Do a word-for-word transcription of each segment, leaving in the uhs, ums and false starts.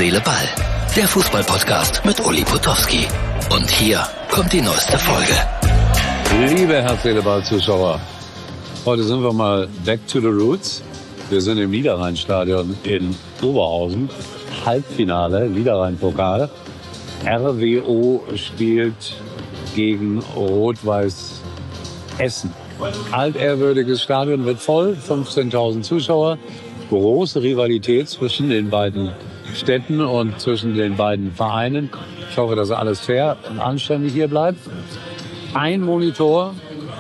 Seele, Ball. Der Fußball-Podcast mit Uli Potowski. Und hier kommt die neueste Folge. Liebe Herz, Seele, Ball-Zuschauer, heute sind wir mal back to the roots. Wir sind im Niederrhein-Stadion in Oberhausen. Halbfinale, Niederrhein-Pokal. R W O spielt gegen Rot-Weiß Essen. Altehrwürdiges Stadion wird voll, fünfzehntausend Zuschauer. Große Rivalität zwischen den beiden Städten und zwischen den beiden Vereinen. Ich hoffe, dass alles fair und anständig hier bleibt. Ein Monitor,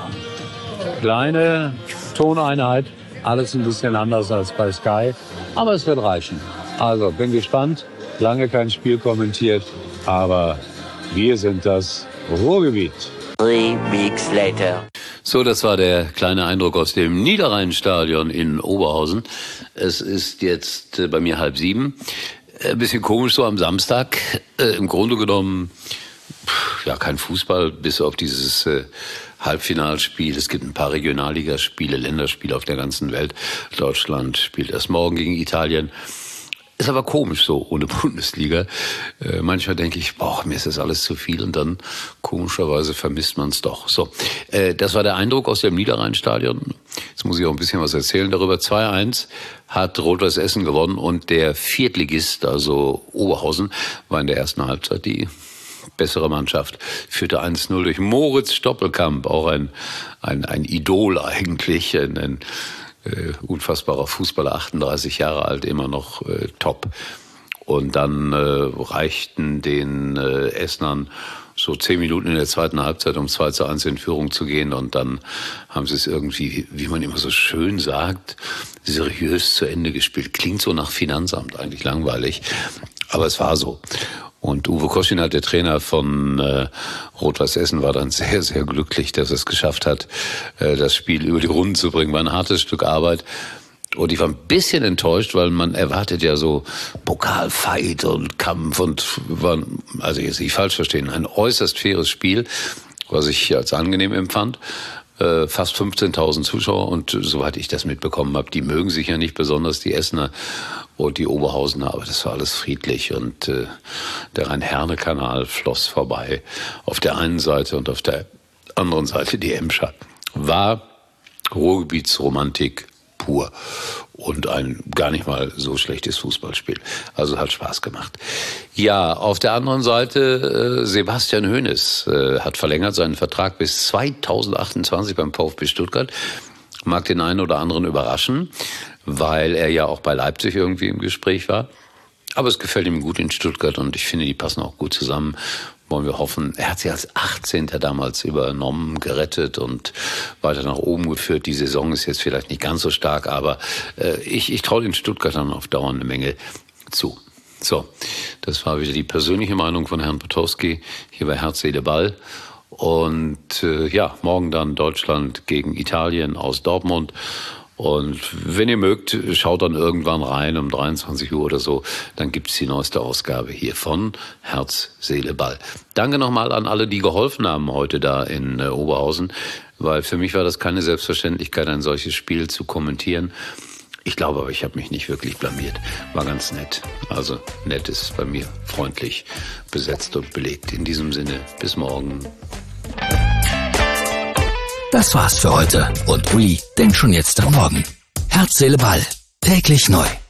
kleine Toneinheit, alles ein bisschen anders als bei Sky, aber es wird reichen. Also, bin gespannt, lange kein Spiel kommentiert, aber wir sind das Ruhrgebiet. Three weeks later. So, das war der kleine Eindruck aus dem Niederrhein-Stadion in Oberhausen. Es ist jetzt äh, bei mir halb sieben. Ein bisschen komisch so am Samstag. Äh, Im Grunde genommen, pff, ja, kein Fußball, bis auf dieses äh, Halbfinalspiel. Es gibt ein paar Regionalligaspiele, Länderspiele auf der ganzen Welt. Deutschland spielt erst morgen gegen Italien. Ist aber komisch so, ohne Bundesliga. Äh, manchmal denke ich, boah, mir ist das alles zu viel und dann komischerweise vermisst man es doch. So, äh, das war der Eindruck aus dem Niederrhein-Stadion. Jetzt muss ich auch ein bisschen was erzählen darüber. zwei eins hat Rot-Weiß Essen gewonnen und der Viertligist, also Oberhausen, war in der ersten Halbzeit die bessere Mannschaft, führte eins null durch Moritz Stoppelkamp, auch ein, ein, ein Idol eigentlich, ein, ein Uh, unfassbarer Fußballer, achtunddreißig Jahre alt, immer noch uh, top. Und dann uh, reichten den uh, Essenern so zehn Minuten in der zweiten Halbzeit, um zwei zu eins in Führung zu gehen. Und dann haben sie es irgendwie, wie man immer so schön sagt, seriös zu Ende gespielt. Klingt so nach Finanzamt, eigentlich langweilig. Aber es war so. Und Uwe Koschinat, der Trainer von äh, Rot-Weiß Essen, war dann sehr, sehr glücklich, dass er es geschafft hat, äh, das Spiel über die Runden zu bringen. War ein hartes Stück Arbeit. Und ich war ein bisschen enttäuscht, weil man erwartet ja so Pokalfight und Kampf und war, also jetzt nicht falsch verstehen, ein äußerst faires Spiel, was ich als angenehm empfand. Äh, fast fünfzehntausend Zuschauer und soweit ich das mitbekommen habe, die mögen sich ja nicht besonders, die Essener und die Oberhausener, aber das war alles friedlich und äh, der Rhein-Herne-Kanal floss vorbei. Auf der einen Seite und auf der anderen Seite die Emscher. War Ruhrgebietsromantik pur und ein gar nicht mal so schlechtes Fußballspiel. Also hat Spaß gemacht. Ja, auf der anderen Seite äh, Sebastian Hoeneß äh, hat verlängert seinen Vertrag bis zweitausendachtundzwanzig beim VfB Stuttgart. Mag den einen oder anderen überraschen, weil er ja auch bei Leipzig irgendwie im Gespräch war. Aber es gefällt ihm gut in Stuttgart und ich finde, die passen auch gut zusammen. Wollen wir hoffen. Er hat sie als achtzehnter damals übernommen, gerettet und weiter nach oben geführt. Die Saison ist jetzt vielleicht nicht ganz so stark, aber äh, ich, ich traue den Stuttgartern auf Dauer eine Menge zu. So, das war wieder die persönliche Meinung von Herrn Potowski hier bei Herz, Seele, Ball. Und äh, ja, morgen dann Deutschland gegen Italien aus Dortmund. Und wenn ihr mögt, schaut dann irgendwann rein um dreiundzwanzig Uhr oder so. Dann gibt's die neueste Ausgabe hier von Herz, Seele, Ball. Danke nochmal an alle, die geholfen haben heute da in äh, Oberhausen. Weil für mich war das keine Selbstverständlichkeit, ein solches Spiel zu kommentieren. Ich glaube aber, ich habe mich nicht wirklich blamiert. War ganz nett. Also nett ist bei mir freundlich besetzt und belegt. In diesem Sinne, bis morgen. Das war's für heute. Und Uli denkt schon jetzt am Morgen. Herz, Seele, Ball. Täglich neu.